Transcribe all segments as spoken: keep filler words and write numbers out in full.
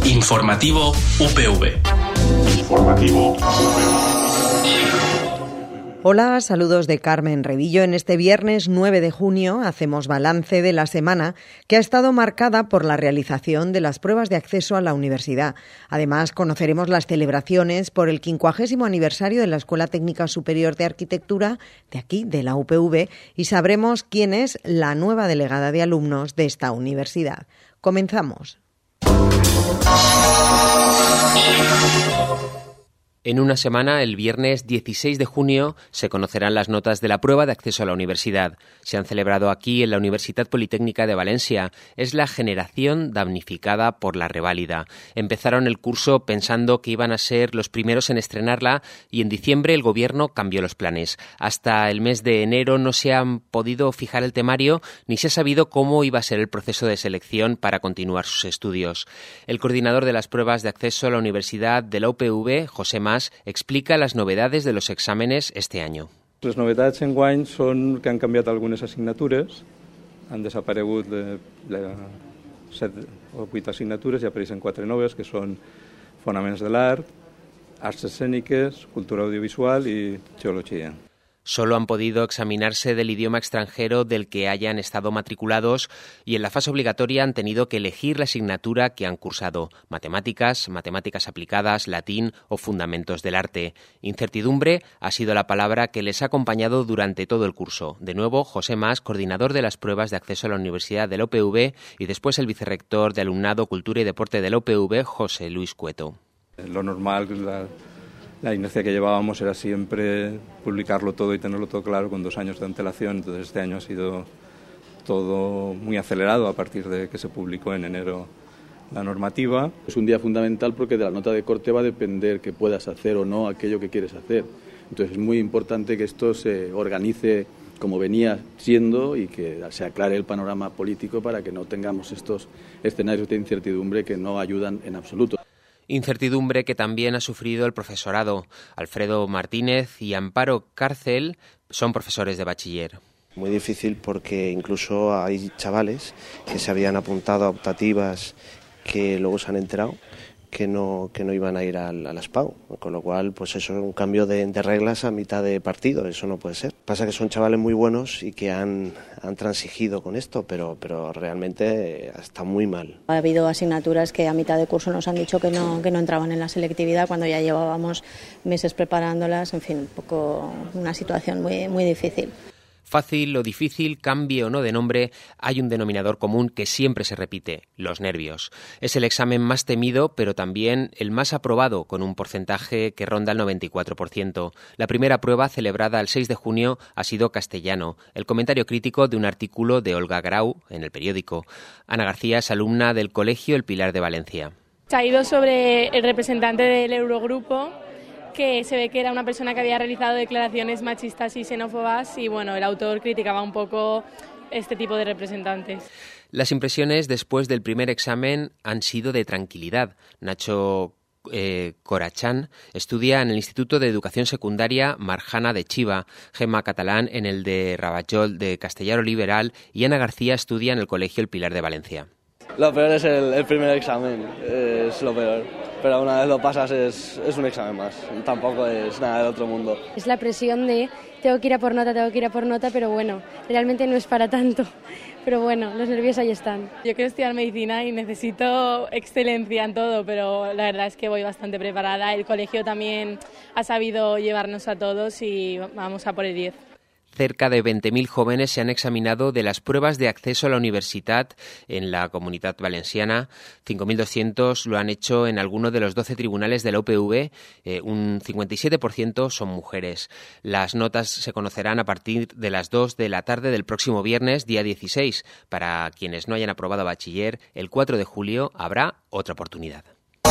Informativo U P V. Informativo U P V. Hola, saludos de Carmen Revillo. En este viernes nueve de junio hacemos balance de la semana que ha estado marcada por la realización de las pruebas de acceso a la universidad. Además, conoceremos las celebraciones por el quincuagésimo aniversario de la Escuela Técnica Superior de Arquitectura de aquí, de la U P V, y sabremos quién es la nueva delegada de alumnos de esta universidad. Comenzamos. En una semana, el viernes dieciséis de junio, se conocerán las notas de la prueba de acceso a la universidad. Se han celebrado aquí en la Universitat Politécnica de Valencia. Es la generación damnificada por la reválida. Empezaron el curso pensando que iban a ser los primeros en estrenarla y en diciembre el gobierno cambió los planes. Hasta el mes de enero no se han podido fijar el temario ni se ha sabido cómo iba a ser el proceso de selección para continuar sus estudios. El coordinador de las pruebas de acceso a la universidad de la U P V, José Mas, explica las novedades de los exàmenes este año. Les novetats enguany són que han canviat algunes assignatures, han desaparegut de, de set o vuit assignatures i apareixen quatre noves, que són Fonaments de l'Art, Arts Escèniques, Cultura Audiovisual i Geologia. Solo han podido examinarse del idioma extranjero del que hayan estado matriculados y en la fase obligatoria han tenido que elegir la asignatura que han cursado: matemáticas, matemáticas aplicadas, latín o fundamentos del arte. Incertidumbre ha sido la palabra que les ha acompañado durante todo el curso. De nuevo, José Mas, coordinador de las pruebas de acceso a la Universidad de la U P V, y después el vicerrector de Alumnado, Cultura y Deporte de la U P V, José Luis Cueto. Lo normal, la... La inercia que llevábamos era siempre publicarlo todo y tenerlo todo claro con dos años de antelación, entonces este año ha sido todo muy acelerado a partir de que se publicó en enero la normativa. Es un día fundamental porque de la nota de corte va a depender que puedas hacer o no aquello que quieres hacer. Entonces es muy importante que esto se organice como venía siendo y que se aclare el panorama político para que no tengamos estos escenarios de incertidumbre que no ayudan en absoluto. Incertidumbre que también ha sufrido el profesorado. Alfredo Martínez y Amparo Cárcel son profesores de bachiller. Muy difícil porque incluso hay chavales que se habían apuntado a optativas que luego se han enterado que no que no iban a ir al, a las PAU, con lo cual pues eso es un cambio de, de reglas a mitad de partido, eso no puede ser. Pasa que son chavales muy buenos y que han, han transigido con esto, pero, pero realmente está muy mal. Ha habido asignaturas que a mitad de curso nos han dicho que no, que no entraban en la selectividad cuando ya llevábamos meses preparándolas, en fin, un poco una situación muy, muy difícil. Fácil o difícil, cambie o no de nombre, hay un denominador común que siempre se repite: los nervios. Es el examen más temido, pero también el más aprobado, con un porcentaje que ronda el noventa y cuatro por ciento. La primera prueba, celebrada el seis de junio, ha sido castellano. El comentario crítico de un artículo de Olga Grau en El Periódico. Ana García es alumna del Colegio El Pilar de Valencia. Se ha ido sobre el representante del Eurogrupo, que se ve que era una persona que había realizado declaraciones machistas y xenófobas y bueno, el autor criticaba un poco este tipo de representantes. Las impresiones después del primer examen han sido de tranquilidad. Nacho eh, Corachán estudia en el Instituto de Educación Secundaria Marjana de Chiva, Gemma Catalán en el de Ravachol de Castellaro Liberal y Ana García estudia en el Colegio El Pilar de Valencia. Lo peor es el, el primer examen, es lo peor. Pero una vez lo pasas es, es un examen más, tampoco es nada del otro mundo. Es la presión de tengo que ir a por nota, tengo que ir a por nota, pero bueno, realmente no es para tanto. Pero bueno, los nervios ahí están. Yo quiero estudiar medicina y necesito excelencia en todo, pero la verdad es que voy bastante preparada. El colegio también ha sabido llevarnos a todos y vamos a por el diez. Cerca de veinte mil jóvenes se han examinado de las pruebas de acceso a la universidad en la Comunitat Valenciana. cinco mil doscientos lo han hecho en alguno de los doce tribunales de la U P V. Eh, un cincuenta y siete por ciento son mujeres. Las notas se conocerán a partir de las dos de la tarde del próximo viernes, día dieciséis. Para quienes no hayan aprobado bachiller, el cuatro de julio habrá otra oportunidad.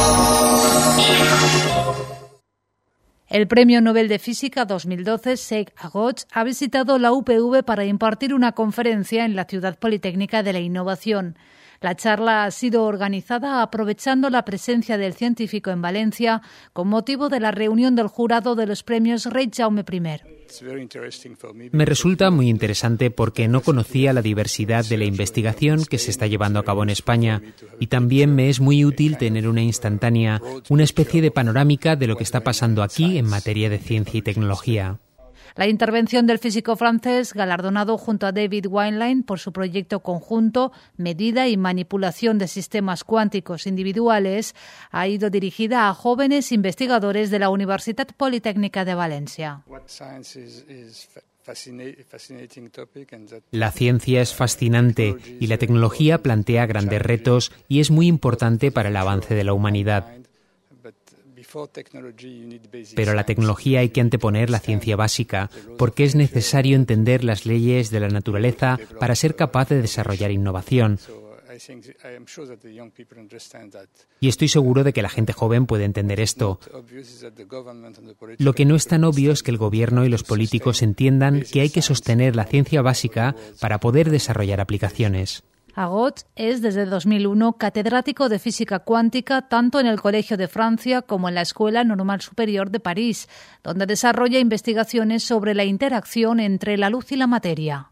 El Premio Nobel de Física dos mil doce, Sheikh Aghoch, ha visitado la U P V para impartir una conferencia en la Ciudad Politécnica de la Innovación. La charla ha sido organizada aprovechando la presencia del científico en Valencia con motivo de la reunión del jurado de los premios Rei Jaume primero. Me resulta muy interesante porque no conocía la diversidad de la investigación que se está llevando a cabo en España y también me es muy útil tener una instantánea, una especie de panorámica de lo que está pasando aquí en materia de ciencia y tecnología. La intervención del físico francés, galardonado junto a David Wineline por su proyecto conjunto Medida y manipulación de sistemas cuánticos individuales, ha ido dirigida a jóvenes investigadores de la Universitat Politécnica de Valencia. La ciencia es fascinante y la tecnología plantea grandes retos y es muy importante para el avance de la humanidad. Pero a la tecnología hay que anteponer la ciencia básica, porque es necesario entender las leyes de la naturaleza para ser capaz de desarrollar innovación. Y estoy seguro de que la gente joven puede entender esto. Lo que no es tan obvio es que el gobierno y los políticos entiendan que hay que sostener la ciencia básica para poder desarrollar aplicaciones. Agot es desde dos mil uno catedrático de física cuántica tanto en el Colegio de Francia como en la Escuela Normal Superior de París, donde desarrolla investigaciones sobre la interacción entre la luz y la materia.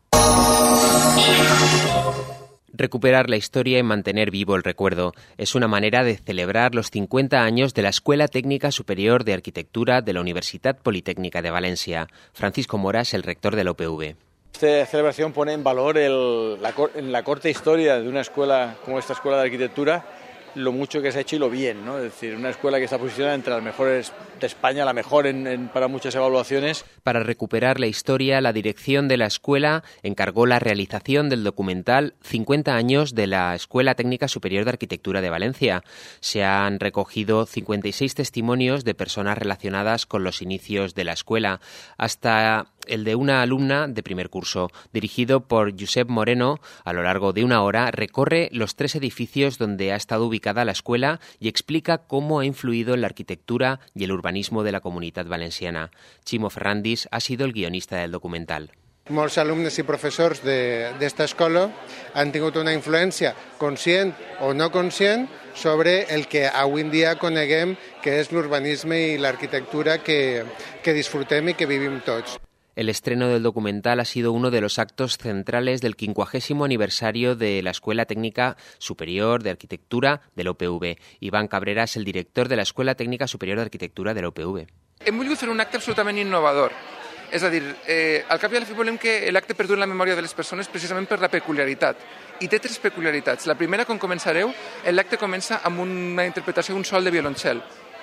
Recuperar la historia y mantener vivo el recuerdo es una manera de celebrar los cincuenta años de la Escuela Técnica Superior de Arquitectura de la Universitat Politécnica de Valencia. Francisco Mora es el rector de la U P V. Esta celebración pone en valor el, la, en la corta historia de una escuela como esta Escuela de Arquitectura, lo mucho que se ha hecho y lo bien, ¿no? Es decir, una escuela que está posicionada entre las mejores de España, la mejor en, en, para muchas evaluaciones. Para recuperar la historia, la dirección de la escuela encargó la realización del documental cincuenta años de la Escuela Técnica Superior de Arquitectura de Valencia. Se han recogido cincuenta y seis testimonios de personas relacionadas con los inicios de la escuela, hasta el de una alumna de primer curso. Dirigido por Josep Moreno, a lo largo de una hora recorre los tres edificios donde ha estado ubicada la escuela y explica cómo ha influido en la arquitectura y el urbanismo de la Comunitat Valenciana. Chimo Ferrandis ha sido el guionista del documental. Molts alumnes i professors d'esta escola han tingut una influència conscient o no conscient sobre el que avui en dia coneguem que és l'urbanisme i l'arquitectura que, que disfrutem i que vivim tots. El estreno del documental ha sido uno de los actos centrales del quincuagésimo aniversario de la Escuela Técnica Superior de Arquitectura de la U P V. Iván Cabrera és el director de la Escuela Técnica Superior de Arquitectura de la U P V. Hem volgut fer un acte absolutament innovador. És a dir, eh, al cap i a la fi volem que l'acte perduri en la memòria de les persones precisament per la peculiaritat. I té tres peculiaritats. La primera, com començareu, l'acte comença amb una interpretació d'un sol de violoncel.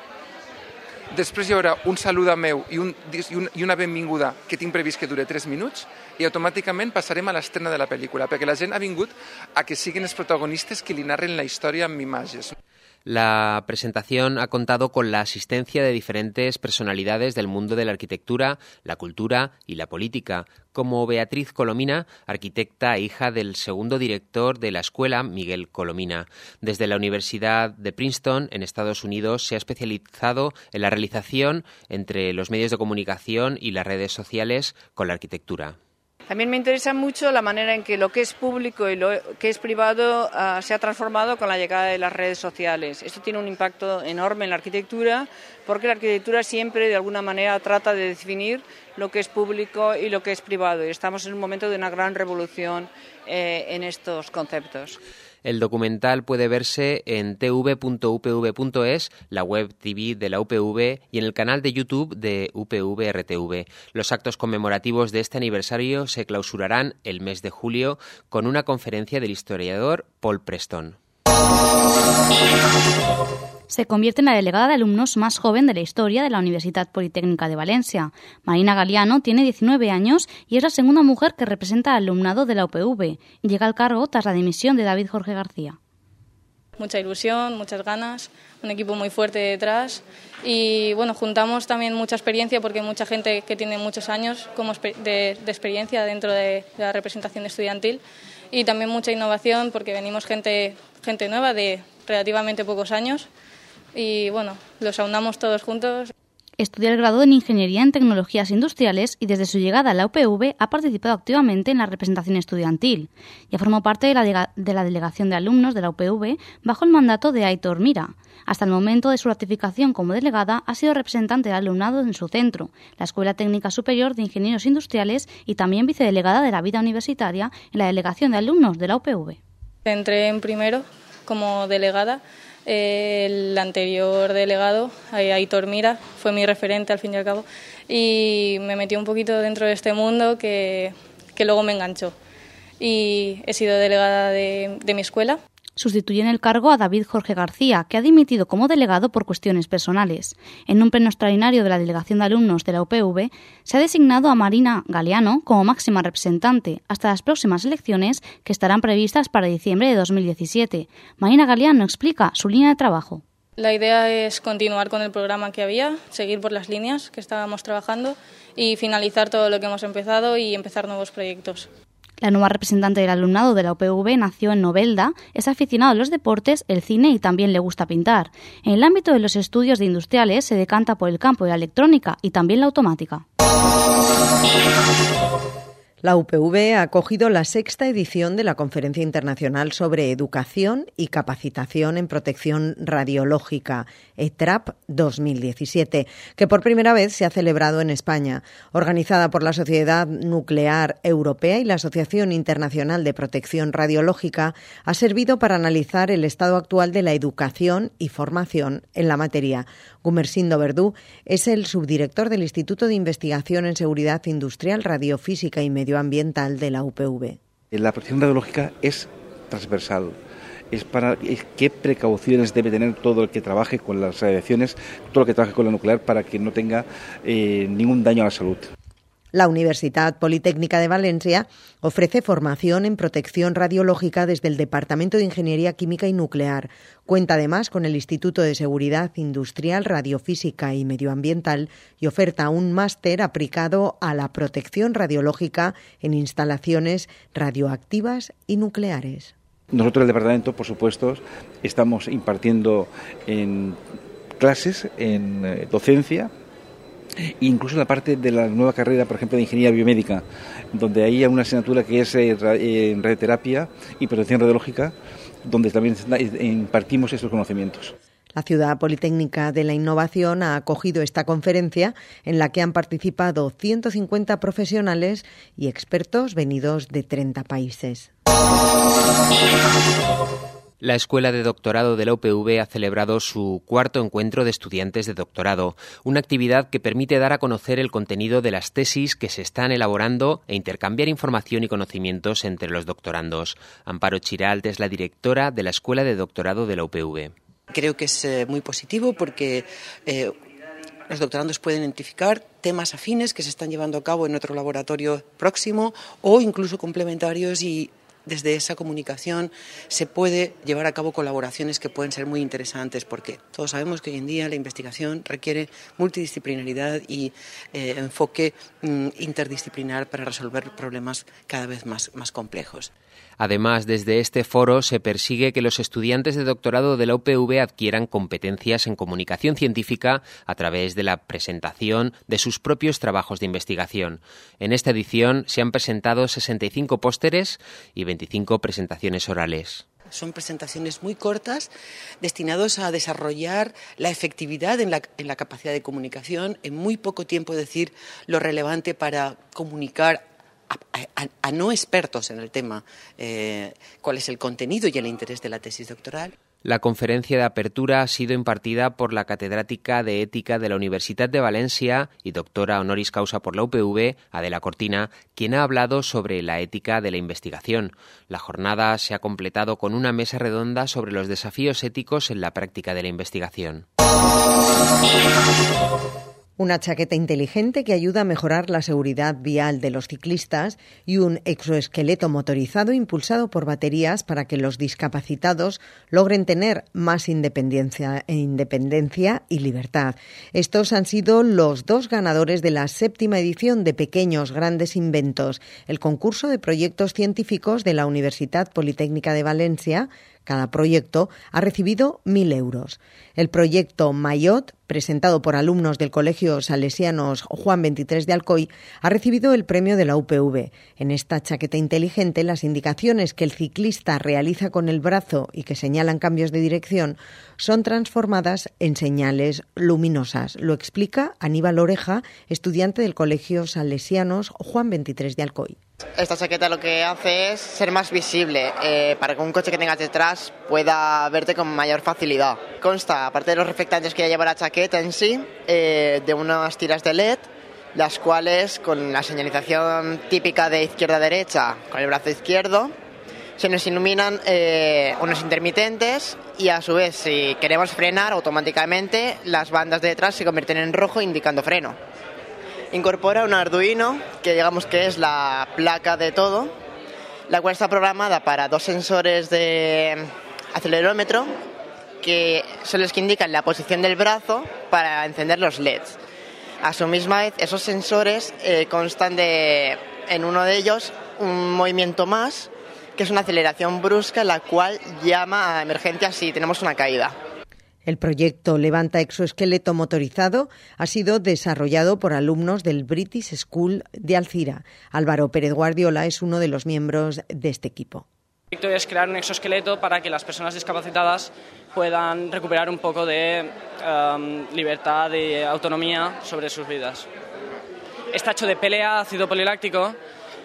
Després hi haurà un saluda meu i, un, i una benvinguda que tinc previst que dure tres minuts i automàticament passarem a l'estrena de la pel·lícula, perquè la gent ha vingut a que siguin els protagonistes que li narren la història amb imatges. La presentación ha contado con la asistencia de diferentes personalidades del mundo de la arquitectura, la cultura y la política, como Beatriz Colomina, arquitecta e hija del segundo director de la escuela, Miguel Colomina. Desde la Universidad de Princeton, en Estados Unidos, se ha especializado en la realización entre los medios de comunicación y las redes sociales con la arquitectura. También me interesa mucho la manera en que lo que es público y lo que es privado uh, se ha transformado con la llegada de las redes sociales. Esto tiene un impacto enorme en la arquitectura, porque la arquitectura siempre de alguna manera trata de definir lo que es público y lo que es privado. Y estamos en un momento de una gran revolución eh, en estos conceptos. El documental puede verse en t v punto u p v punto es, la web T V de la U P V y en el canal de YouTube de U P V R T V. Los actos conmemorativos de este aniversario se clausurarán el mes de julio con una conferencia del historiador Paul Preston. Se convierte en la delegada de alumnos más joven de la historia de la Universitat Politécnica de Valencia. Marina Galiano tiene diecinueve años y es la segunda mujer que representa al alumnado de la U P V y llega al cargo tras la dimisión de David Jorge García. Mucha ilusión, muchas ganas, un equipo muy fuerte detrás y bueno, juntamos también mucha experiencia porque hay mucha gente que tiene muchos años como de, de experiencia dentro de, de la representación estudiantil y también mucha innovación porque venimos gente, gente nueva de relativamente pocos años. Y bueno, los aunamos todos juntos. Estudia el grado en Ingeniería en Tecnologías Industriales y desde su llegada a la U P V ha participado activamente en la representación estudiantil. Ya formó parte de la, de, de la delegación de alumnos de la U P V bajo el mandato de Aitor Mira. Hasta el momento de su ratificación como delegada ha sido representante del alumnado en su centro, la Escuela Técnica Superior de Ingenieros Industriales, y también vicedelegada de la vida universitaria en la delegación de alumnos de la U P V. Entré en primero como delegada. El anterior delegado, Aitor Mira, fue mi referente al fin y al cabo, y me metí un poquito dentro de este mundo que, que luego me enganchó. Y he sido delegada de, de mi escuela. Sustituye en el cargo a David Jorge García, que ha dimitido como delegado por cuestiones personales. En un pleno extraordinario de la Delegación de Alumnos de la U P V, se ha designado a Marina Galeano como máxima representante hasta las próximas elecciones, que estarán previstas para diciembre de dos mil diecisiete. Marina Galeano explica su línea de trabajo. La idea es continuar con el programa que había, seguir por las líneas que estábamos trabajando y finalizar todo lo que hemos empezado y empezar nuevos proyectos. La nueva representante del alumnado de la U P V nació en Novelda, es aficionado a los deportes, el cine y también le gusta pintar. En el ámbito de los estudios de industriales se decanta por el campo de la electrónica y también la automática. La U P V ha acogido la sexta edición de la Conferencia Internacional sobre Educación y Capacitación en Protección Radiológica, E T R A P dos mil diecisiete, que por primera vez se ha celebrado en España. Organizada por la Sociedad Nuclear Europea y la Asociación Internacional de Protección Radiológica, ha servido para analizar el estado actual de la educación y formación en la materia. Gumersindo Verdú es el subdirector del Instituto de Investigación en Seguridad Industrial, Radiofísica y Medioambiental de la U P V. La protección radiológica es transversal. Es para es qué precauciones debe tener todo el que trabaje con las radiaciones, todo el que trabaje con la nuclear, para que no tenga eh, ningún daño a la salud. La Universitat Politécnica de Valencia ofrece formación en protección radiológica desde el Departamento de Ingeniería Química y Nuclear. Cuenta además con el Instituto de Seguridad Industrial, Radiofísica y Medioambiental y oferta un máster aplicado a la protección radiológica en instalaciones radioactivas y nucleares. Nosotros, el departamento, por supuesto, estamos impartiendo en clases, en eh, docencia, incluso en la parte de la nueva carrera, por ejemplo, de Ingeniería Biomédica, donde hay una asignatura que es en radioterapia y protección radiológica, donde también impartimos estos conocimientos. La Ciudad Politécnica de la Innovación ha acogido esta conferencia en la que han participado ciento cincuenta profesionales y expertos venidos de treinta países. La Escuela de Doctorado de la U P V ha celebrado su cuarto encuentro de estudiantes de doctorado, una actividad que permite dar a conocer el contenido de las tesis que se están elaborando e intercambiar información y conocimientos entre los doctorandos. Amparo Chiralt es la directora de la Escuela de Doctorado de la U P V. Creo que es eh, muy positivo porque eh, los doctorandos pueden identificar temas afines que se están llevando a cabo en otro laboratorio próximo o incluso complementarios, y desde esa comunicación se puede llevar a cabo colaboraciones que pueden ser muy interesantes, porque todos sabemos que hoy en día la investigación requiere multidisciplinaridad y eh, enfoque mm, interdisciplinar para resolver problemas cada vez más, más complejos. Además, desde este foro se persigue que los estudiantes de doctorado de la U P V adquieran competencias en comunicación científica a través de la presentación de sus propios trabajos de investigación. En esta edición se han presentado sesenta y cinco pósteres y veinticinco presentaciones orales. Son presentaciones muy cortas, destinados a desarrollar la efectividad en la, en la capacidad de comunicación, en muy poco tiempo decir lo relevante para comunicar A, a, a no expertos en el tema eh, cuál es el contenido y el interés de la tesis doctoral. La conferencia de apertura ha sido impartida por la catedrática de Ética de la Universitat de Valencia y doctora honoris causa por la U P V, Adela Cortina, quien ha hablado sobre la ética de la investigación. La jornada se ha completado con una mesa redonda sobre los desafíos éticos en la práctica de la investigación. Una chaqueta inteligente que ayuda a mejorar la seguridad vial de los ciclistas y un exoesqueleto motorizado impulsado por baterías para que los discapacitados logren tener más independencia, independencia y libertad. Estos han sido los dos ganadores de la séptima edición de Pequeños Grandes Inventos, el concurso de proyectos científicos de la Universitat Politécnica de Valencia, Cada proyecto ha recibido mil euros. El proyecto Mayotte, presentado por alumnos del Colegio Salesianos Juan veintitrés de Alcoy, ha recibido el premio de la U P V. En esta chaqueta inteligente, las indicaciones que el ciclista realiza con el brazo y que señalan cambios de dirección son transformadas en señales luminosas. Lo explica Aníbal Oreja, estudiante del Colegio Salesianos Juan veintitrés de Alcoy. Esta chaqueta lo que hace es ser más visible, eh, para que un coche que tengas detrás pueda verte con mayor facilidad. Consta, aparte de los reflectantes que ya lleva la chaqueta en sí, eh, de unas tiras de L E D, las cuales con la señalización típica de izquierda a derecha, con el brazo izquierdo, se nos iluminan eh, unos intermitentes y a su vez, si queremos frenar, automáticamente las bandas de detrás se convierten en rojo indicando freno. Incorpora un Arduino, que digamos que es la placa de todo, la cual está programada para dos sensores de acelerómetro, que son los que indican la posición del brazo para encender los L E Ds. A su misma vez, esos sensores eh, constan de, en uno de ellos, un movimiento más, que es una aceleración brusca, la cual llama a emergencia si tenemos una caída. El proyecto Levanta Exoesqueleto Motorizado ha sido desarrollado por alumnos del British School de Alcira. Álvaro Pérez Guardiola es uno de los miembros de este equipo. El proyecto es crear un exoesqueleto para que las personas discapacitadas puedan recuperar un poco de um, libertad y autonomía sobre sus vidas. Está hecho de P L A, ácido poliláctico,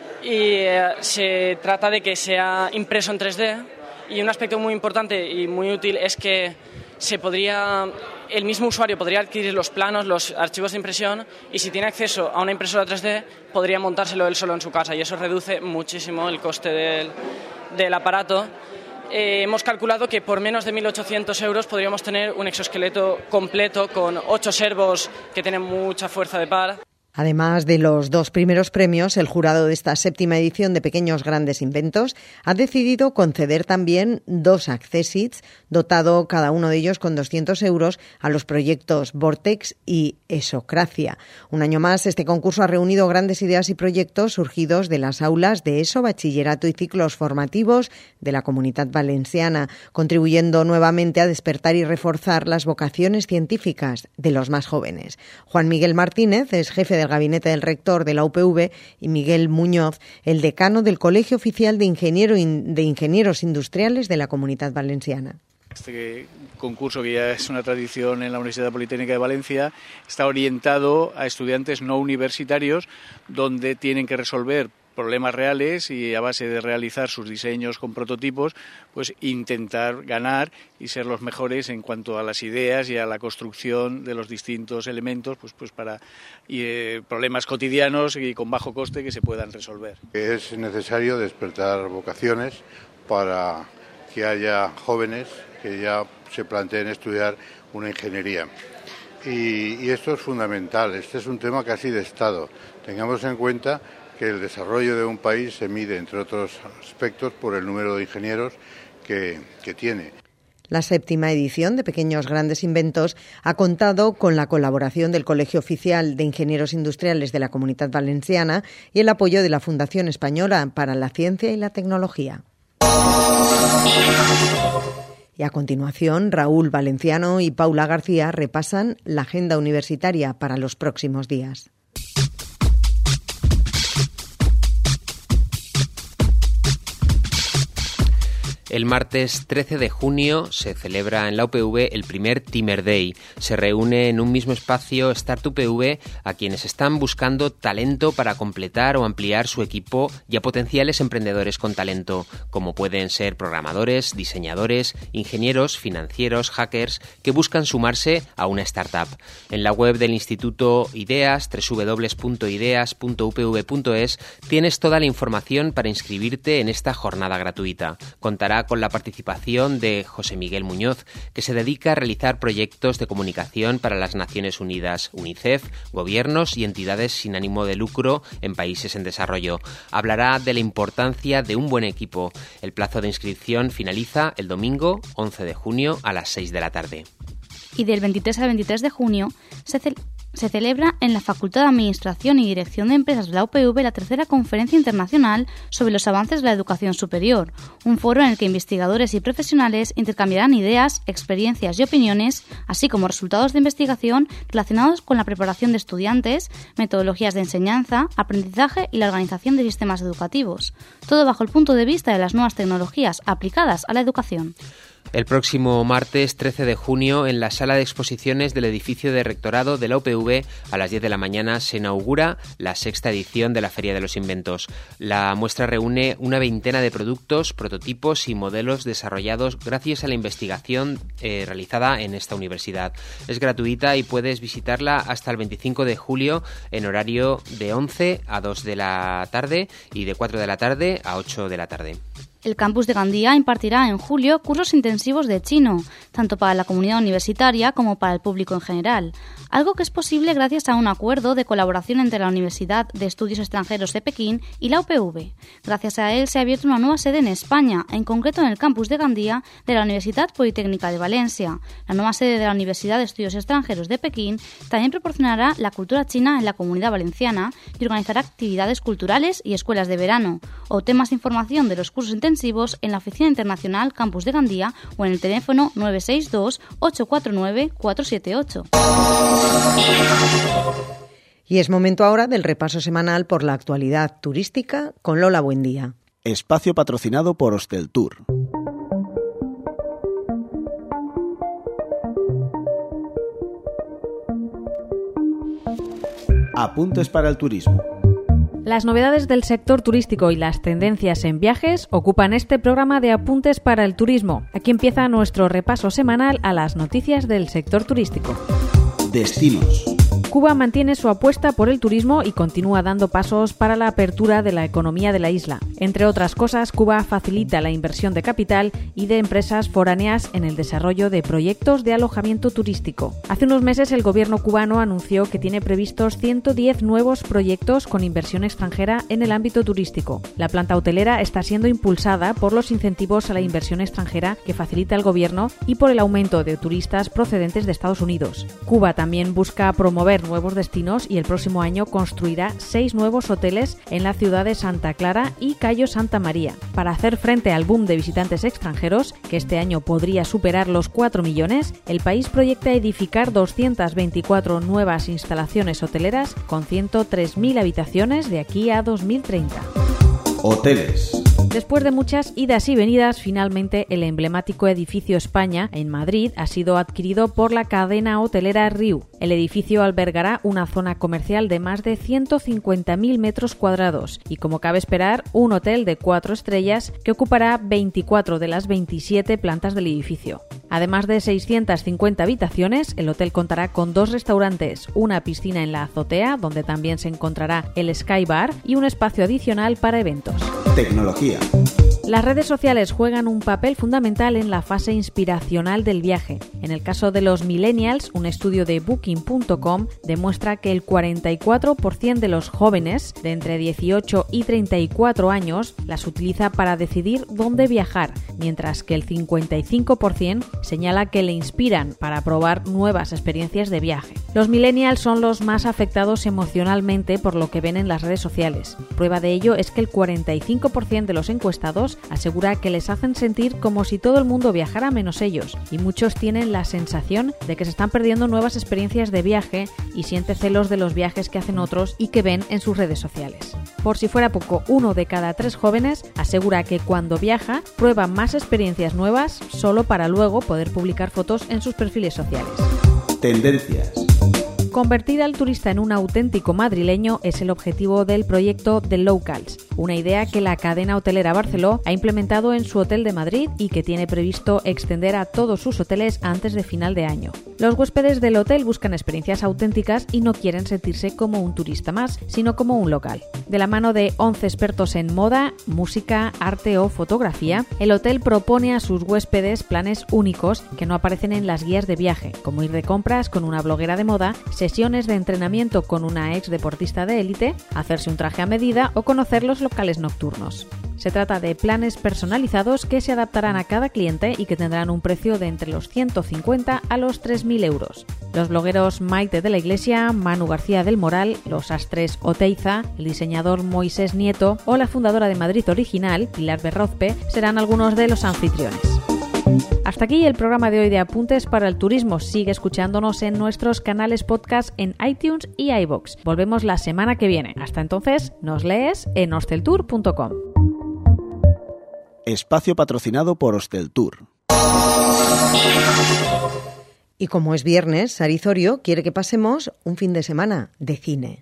y eh, se trata de que sea impreso en tres D, y un aspecto muy importante y muy útil es que se podría, el mismo usuario podría adquirir los planos, los archivos de impresión, y si tiene acceso a una impresora tres D podría montárselo él solo en su casa, y eso reduce muchísimo el coste del, del aparato. Eh, hemos calculado que por menos de mil ochocientos euros podríamos tener un exoesqueleto completo con ocho servos que tienen mucha fuerza de par. Además de los dos primeros premios, el jurado de esta séptima edición de Pequeños Grandes Inventos ha decidido conceder también dos accessits, dotado cada uno de ellos con doscientos euros, a los proyectos Vortex y Esocracia. Un año más, este concurso ha reunido grandes ideas y proyectos surgidos de las aulas de ESO, bachillerato y ciclos formativos de la Comunitat Valenciana, contribuyendo nuevamente a despertar y reforzar las vocaciones científicas de los más jóvenes. Juan Miguel Martínez es jefe del gabinete del rector de la U P V y Miguel Muñoz, el decano del Colegio Oficial de, Ingeniero de Ingenieros Industriales de la Comunitat Valenciana. Este concurso, que ya es una tradición en la Universidad Politécnica de Valencia, está orientado a estudiantes no universitarios, donde tienen que resolver problemas reales y, a base de realizar sus diseños con prototipos, pues intentar ganar y ser los mejores en cuanto a las ideas y a la construcción de los distintos elementos, pues, pues para y, eh, problemas cotidianos y con bajo coste que se puedan resolver. Es necesario despertar vocaciones para que haya jóvenes que ya se planteen estudiar una ingeniería. Y, y esto es fundamental, este es un tema casi de Estado. Tengamos en cuenta que el desarrollo de un país se mide, entre otros aspectos, por el número de ingenieros que, que tiene. La séptima edición de Pequeños Grandes Inventos ha contado con la colaboración del Colegio Oficial de Ingenieros Industriales de la Comunitat Valenciana y el apoyo de la Fundación Española para la Ciencia y la Tecnología. Y a continuación, Raúl Valenciano y Paula García repasan la agenda universitaria para los próximos días. El martes trece de junio se celebra en la U P V el primer Teamer Day. Se reúne en un mismo espacio Start U P V a quienes están buscando talento para completar o ampliar su equipo y a potenciales emprendedores con talento, como pueden ser programadores, diseñadores, ingenieros, financieros, hackers, que buscan sumarse a una startup. En la web del Instituto Ideas, doble u doble u doble u punto ideas punto u p v punto es, tienes toda la información para inscribirte en esta jornada gratuita. Contará con la participación de José Miguel Muñoz, que se dedica a realizar proyectos de comunicación para las Naciones Unidas, UNICEF, gobiernos y entidades sin ánimo de lucro en países en desarrollo. Hablará de la importancia de un buen equipo. El plazo de inscripción finaliza el domingo once de junio a las seis de la tarde. Y del veintitrés al veintitrés de junio se, ce- se celebra en la Facultad de Administración y Dirección de Empresas de la U P V la tercera Conferencia Internacional sobre los avances de la educación superior, un foro en el que investigadores y profesionales intercambiarán ideas, experiencias y opiniones, así como resultados de investigación relacionados con la preparación de estudiantes, metodologías de enseñanza, aprendizaje y la organización de sistemas educativos, todo bajo el punto de vista de las nuevas tecnologías aplicadas a la educación. El próximo martes trece de junio, en la sala de exposiciones del edificio de rectorado de la U P V, a las diez de la mañana, se inaugura la sexta edición de la Feria de los Inventos. La muestra reúne una veintena de productos, prototipos y modelos desarrollados gracias a la investigación eh, realizada en esta universidad. Es gratuita y puedes visitarla hasta el veinticinco de julio en horario de once a dos de la tarde y de cuatro de la tarde a ocho de la tarde. El campus de Gandía impartirá en julio cursos intensivos de chino, tanto para la comunidad universitaria como para el público en general, algo que es posible gracias a un acuerdo de colaboración entre la Universidad de Estudios Extranjeros de Pekín y la U P V. Gracias a él se ha abierto una nueva sede en España, en concreto en el campus de Gandía de la Universidad Politécnica de Valencia. La nueva sede de la Universidad de Estudios Extranjeros de Pekín también proporcionará la cultura china en la Comunidad Valenciana y organizará actividades culturales y escuelas de verano. Obtén más información de los cursos intensivos en la Oficina Internacional Campus de Gandía o en el teléfono nueve seis dos, ocho cuatro nueve, cuatro siete ocho. Y es momento ahora del repaso semanal por la actualidad turística con Lola Buendía. Espacio patrocinado por Hosteltour. Apuntes para el turismo. Las novedades del sector turístico y las tendencias en viajes ocupan este programa de Apuntes para el Turismo. Aquí empieza nuestro repaso semanal a las noticias del sector turístico. Destinos. Cuba mantiene su apuesta por el turismo y continúa dando pasos para la apertura de la economía de la isla. Entre otras cosas, Cuba facilita la inversión de capital y de empresas foráneas en el desarrollo de proyectos de alojamiento turístico. Hace unos meses el gobierno cubano anunció que tiene previstos ciento diez nuevos proyectos con inversión extranjera en el ámbito turístico. La planta hotelera está siendo impulsada por los incentivos a la inversión extranjera que facilita el gobierno y por el aumento de turistas procedentes de Estados Unidos. Cuba también busca promover nuevos destinos y el próximo año construirá seis nuevos hoteles en la ciudad de Santa Clara y Cayo Santa María. Para hacer frente al boom de visitantes extranjeros, que este año podría superar los cuatro millones, el país proyecta edificar doscientas veinticuatro nuevas instalaciones hoteleras con ciento tres mil habitaciones de aquí a dos mil treinta. Hoteles. Después de muchas idas y venidas, finalmente el emblemático edificio España, en Madrid, ha sido adquirido por la cadena hotelera Riu. El edificio albergará una zona comercial de más de ciento cincuenta mil metros cuadrados y, como cabe esperar, un hotel de cuatro estrellas que ocupará veinticuatro de las veintisiete plantas del edificio. Además de seiscientas cincuenta habitaciones, el hotel contará con dos restaurantes, una piscina en la azotea, donde también se encontrará el Sky Bar, y un espacio adicional para eventos. Tecnología. Las redes sociales juegan un papel fundamental en la fase inspiracional del viaje. En el caso de los millennials, un estudio de Booking punto com demuestra que el cuarenta y cuatro por ciento de los jóvenes de entre dieciocho y treinta y cuatro años las utiliza para decidir dónde viajar, mientras que el cincuenta y cinco por ciento señala que le inspiran para probar nuevas experiencias de viaje. Los millennials son los más afectados emocionalmente por lo que ven en las redes sociales. Prueba de ello es que el cuarenta y cinco por ciento de los encuestados asegura que les hacen sentir como si todo el mundo viajara menos ellos, y muchos tienen la sensación de que se están perdiendo nuevas experiencias de viaje y sienten celos de los viajes que hacen otros y que ven en sus redes sociales. Por si fuera poco, uno de cada tres jóvenes asegura que cuando viaja prueba más experiencias nuevas solo para luego poder publicar fotos en sus perfiles sociales. Tendencias. Convertir al turista en un auténtico madrileño es el objetivo del proyecto The Locals, una idea que la cadena hotelera Barceló ha implementado en su hotel de Madrid y que tiene previsto extender a todos sus hoteles antes de final de año. Los huéspedes del hotel buscan experiencias auténticas y no quieren sentirse como un turista más, sino como un local. De la mano de once expertos en moda, música, arte o fotografía, el hotel propone a sus huéspedes planes únicos que no aparecen en las guías de viaje, como ir de compras con una bloguera de moda, sesiones de entrenamiento con una ex deportista de élite, hacerse un traje a medida o conocer los locales nocturnos. Se trata de planes personalizados que se adaptarán a cada cliente y que tendrán un precio de entre los ciento cincuenta a los tres mil euros. Los blogueros Maite de la Iglesia, Manu García del Moral, los astres Oteiza, el diseñador Moisés Nieto o la fundadora de Madrid Original, Pilar Berrozpe, serán algunos de los anfitriones. Hasta aquí el programa de hoy de Apuntes para el Turismo. Sigue escuchándonos en nuestros canales podcast en iTunes y iVoox. Volvemos la semana que viene. Hasta entonces, nos lees en hosteltour punto com. Espacio patrocinado por Hosteltour. Y como es viernes, Sarizorio quiere que pasemos un fin de semana de cine.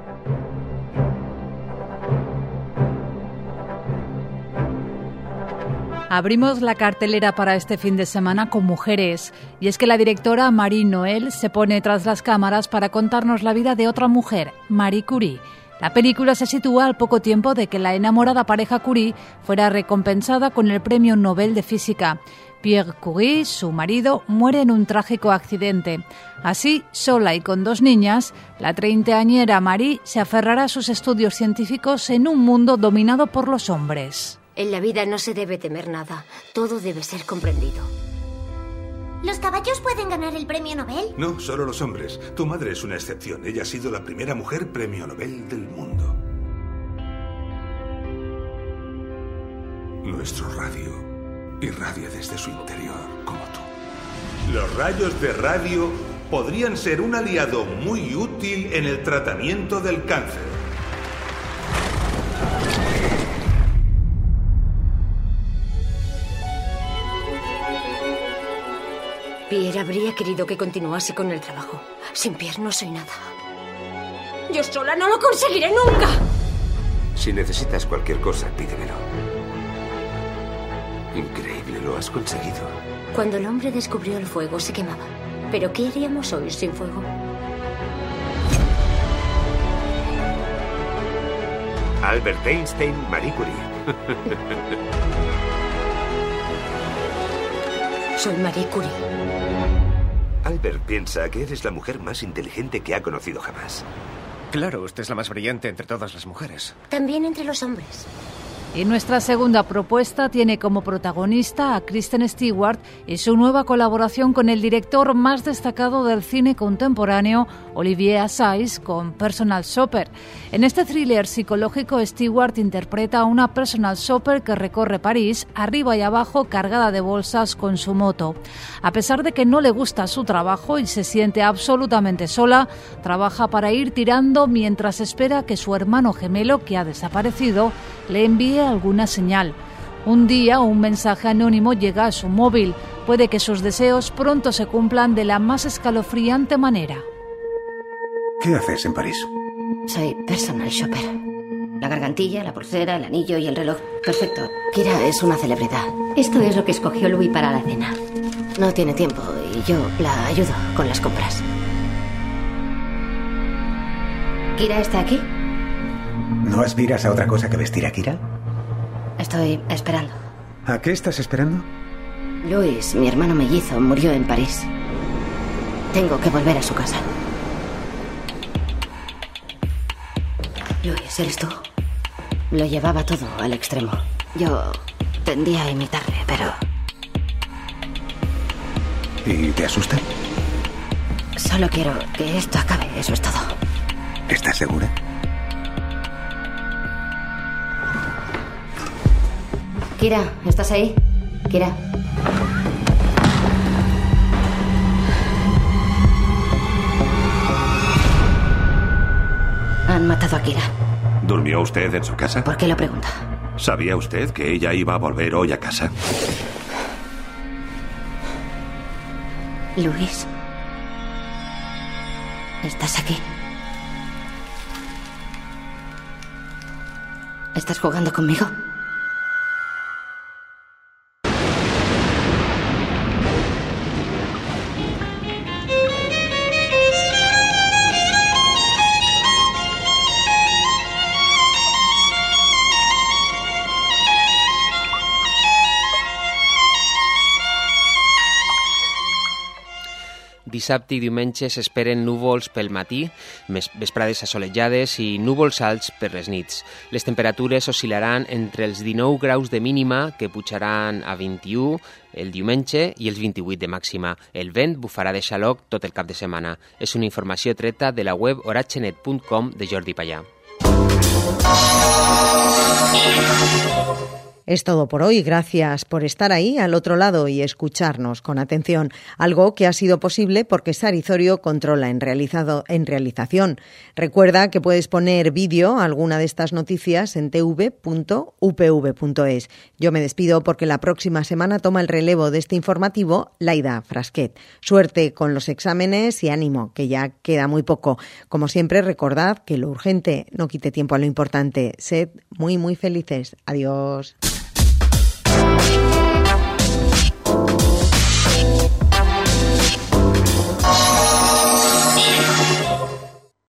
Abrimos la cartelera para este fin de semana con mujeres, y es que la directora Marie Noël se pone tras las cámaras para contarnos la vida de otra mujer, Marie Curie. La película se sitúa al poco tiempo de que la enamorada pareja Curie fuera recompensada con el Premio Nobel de Física. Pierre Curie, su marido, muere en un trágico accidente. Así, sola y con dos niñas, la treintañera Marie se aferrará a sus estudios científicos en un mundo dominado por los hombres. En la vida no se debe temer nada. Todo debe ser comprendido. ¿Los caballos pueden ganar el premio Nobel? No, solo los hombres. Tu madre es una excepción. Ella ha sido la primera mujer premio Nobel del mundo. Nuestro radio irradia desde su interior, como tú. Los rayos de radio podrían ser un aliado muy útil en el tratamiento del cáncer. Pierre habría querido que continuase con el trabajo. Sin Pierre no soy nada. Yo sola no lo conseguiré nunca. Si necesitas cualquier cosa, pídemelo. Increíble, lo has conseguido. Cuando el hombre descubrió el fuego, se quemaba. ¿Pero qué haríamos hoy sin fuego? Albert Einstein, Marie Curie. Soy Marie Curie. Albert piensa que eres la mujer más inteligente que ha conocido jamás. Claro, usted es la más brillante entre todas las mujeres. También entre los hombres. Y nuestra segunda propuesta tiene como protagonista a Kristen Stewart y su nueva colaboración con el director más destacado del cine contemporáneo, Olivier Assayas, con Personal Shopper. En este thriller psicológico, Stewart interpreta a una personal shopper que recorre París arriba y abajo cargada de bolsas con su moto. A pesar de que no le gusta su trabajo y se siente absolutamente sola, trabaja para ir tirando mientras espera que su hermano gemelo, que ha desaparecido, le envíe alguna señal. Un día, un mensaje anónimo llega a su móvil. Puede que sus deseos pronto se cumplan de la más escalofriante manera. ¿Qué haces en París? Soy personal shopper. La gargantilla, la pulsera, el anillo y el reloj. Perfecto. Kira es una celebridad. Esto es lo que escogió Louis para la cena. No tiene tiempo y yo la ayudo con las compras. ¿Kira está aquí? ¿No aspiras a otra cosa que vestir a Kira? Estoy esperando. ¿A qué estás esperando? Luis, mi hermano mellizo, murió en París. Tengo que volver a su casa. Luis, ¿eres tú? Lo llevaba todo al extremo. Yo tendía a imitarle, pero... ¿Y te asusta? Solo quiero que esto acabe, eso es todo. ¿Estás segura? Kira, ¿estás ahí? Kira. Han matado a Kira. ¿Durmió usted en su casa? ¿Por qué lo pregunta? ¿Sabía usted que ella iba a volver hoy a casa? Luis. ¿Estás aquí? ¿Estás jugando conmigo? Dissabte i diumenge s'esperen núvols pel matí, vesprades assolellades i núvols alts per les nits. Les temperatures oscil·laran entre els dinou graus de mínima, que pujaran a vint-i-u el diumenge, i els vint-i-vuit de màxima. El vent bufarà de xaloc tot el cap de setmana. És una informació treta de la web oratgenet punt com de Jordi Payà. Es todo por hoy. Gracias por estar ahí al otro lado y escucharnos con atención. Algo que ha sido posible porque Sari Zorio controla en, realizado, en realización. Recuerda que puedes poner vídeo a alguna de estas noticias en t v punto u p v punto es. Yo me despido porque la próxima semana toma el relevo de este informativo Laida Frasquet. Suerte con los exámenes y ánimo, que ya queda muy poco. Como siempre, recordad que lo urgente no quite tiempo a lo importante. Sed muy, muy felices. Adiós.